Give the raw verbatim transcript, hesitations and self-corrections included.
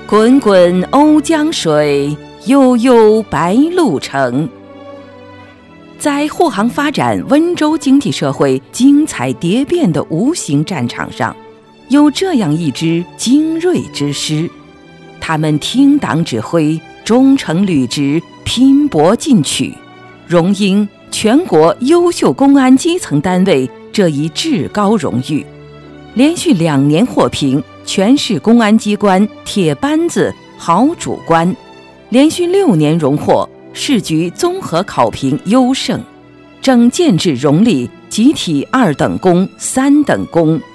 滚滚瓯江水，悠悠白鹿城。在沪杭发展温州经济社会精彩蝶变的无形战场上，有这样一支精锐之师，他们听党指挥，忠诚履职，拼搏进取，荣膺全国优秀公安基层单位这一至高荣誉，连续两年获评全市公安机关铁班子好主官，连续六年荣获市局综合考评优胜，整建制荣立集体二等功、三等功。